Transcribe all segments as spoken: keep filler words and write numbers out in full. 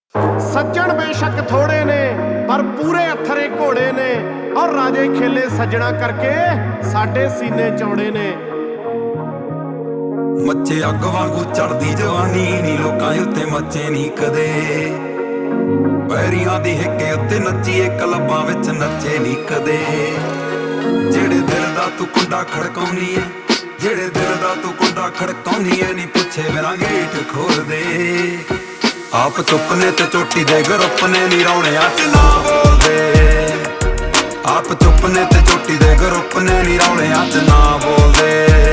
सज्जन बेशक थोड़े ने पर पूरे अथरे घोड़े ने और राजे खेले सज्जना करके साडे सीने चौड़े ने। मच्चे अग वांगू चढ़दी जवानी नी लोकां उत्ते मच्चे नी कदे पैरियां दी हिक्के उत्ते नच्चीए क्लबां विच नच्चे नी कदे। जेड़े दिल दा तू कुंडा खड़काउनी है जेड़े दिल दा तू कुंडा खड़काउनी है नी पुछे मेरा गेट खोल दे। आप चुप ने ते चोटी दे ग्रुप ने नी रौणियां च ना बोल दे। आप चुप ने ते चोटी दे ग्रुप ने नी रौणियां च ना बोल दे।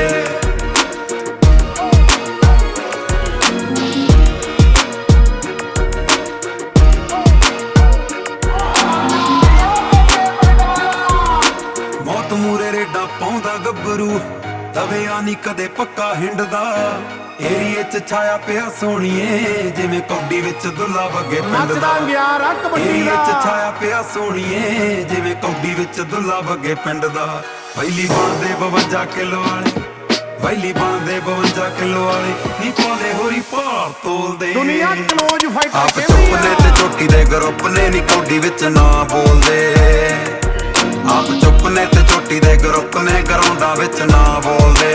मौत मूरे रेडा पाउंदा गब्बरू तविया नी कदे पक्का हिंडदा। एरिए च छाया पिया सोहणीए जिवें कौडी विच दुल्ला वगे पिंड दा। एरिए च छाया पिया सोहणीए जिवें कौडी विच दुल्ला वगे पिंड दा। वैली बनदे बवंजा किलो वाले वैली बनदे बवंजा किलो वाले नी पाले होरी पार तोलदे। आप चुप ने ते चोटी दे ग्रुप ने नी कौडी विच ना बोलदे। आप चुप ने ते चोटी दे ग्रुप ने ग्राउंडां विच ना बोलदे।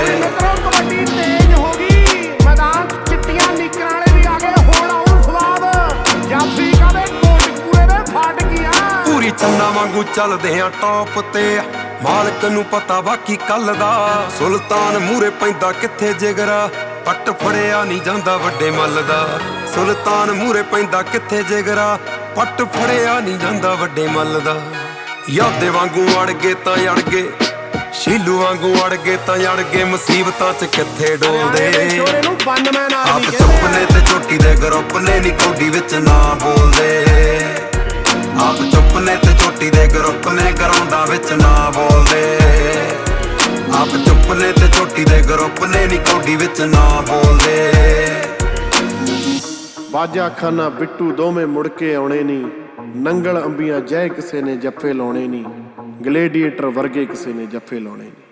चन्ना वांगू चलदे आ टॉप ते मालक नू पता बाकी कल दा। सुल्तान मूरे पैंदा किथे जिगरा पट फड़िया नहीं जांदा वड्डे मल दा। सुल्तान मूरे पैंदा किथे जिगरा पट फड़िया नहीं जांदा वड्डे मल दा। यादे वांगू अड़ गए तां अड़ गए शीलू वांगू अड़ गए तां अड़ गए मुसीबतां च किथे डोलदे। आप चुप ने ते चोटी दे ग्रुप ने नी कौडी विच ना बोलदे। आप चुप ने ते चोटी दे ग्रुप ने ग्राउंडां विच ना बोलदे। आप चुप ने ते चोटी दे ग्रुप ने नी कौडी विच ना बोलदे। बाजा खाना बिट्टू दोवें मुड़ के आउणे नी। नंगल अंबियां जय किसे ने जफे लाउणे नी। गलेडिएटर वर्गे किसे ने जफे लाउणे नी।